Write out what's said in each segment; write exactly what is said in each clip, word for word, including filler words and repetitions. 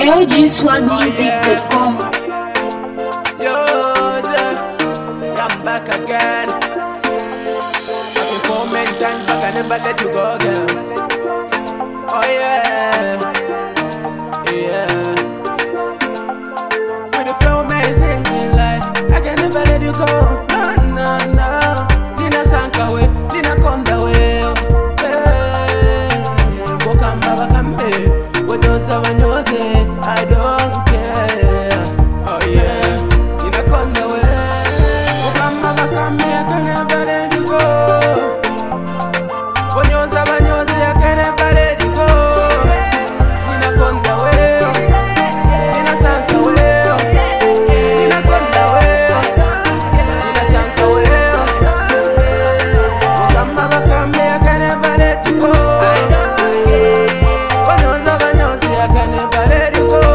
L G swag music dot com. Yo, yeah, I'm back again. I've been for many times, but I never let you go, girl. Oh yeah, yeah. With the flow, many things in life, I can never let you go. No, no, no. Nina Sankawe, Nina Kondawe. Hey, Bokamba Bakambe, when you're so when you're say, I don't care. Oh yeah, Nina Kondawe. Bokamba Bakambe, I can never let you go. When you're so when you're say, I can never let you go. Nina Kondawe, Nina Sankawe, Nina Kondawe, Nina Sankawe. Bokamba Bakambe, I can never let you go. When you're so when you're say, I can never let you go.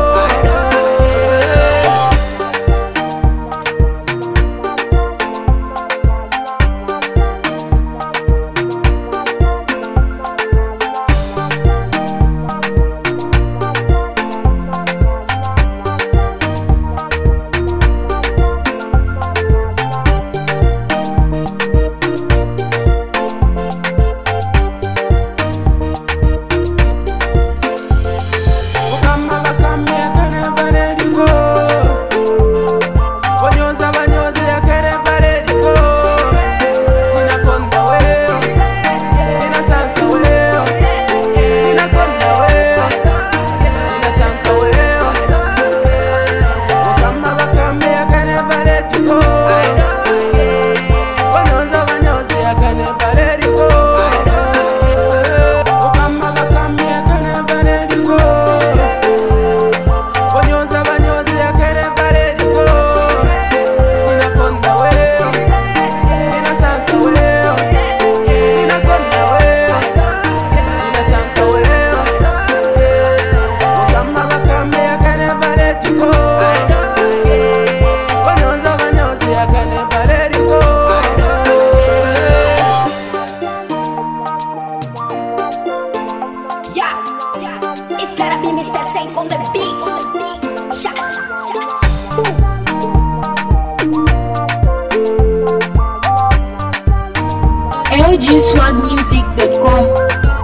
Bokamba Bakambe, I can never let you go. When you're so when you're say, I can never let you go. Nina Kondawe, Nina Sankawe, Nina Kondawe, Nina Sankawe. Bokamba Bakambe, I can never let you go. When you're so when you're say, I can never let you go. Bokamba Bakambe, I can never let you go. When you're so when you're say, I can never let you go. Nina Kondawe, Nina Sankawe, Nina Kondawe, Nina Sankawe. Bokamba Bakambe, I can never let you go. When you're so when you're say, I can never let you go. Yeah, it's gotta be Mister Sank on the beat. Shot, shot. L G swag music dot com.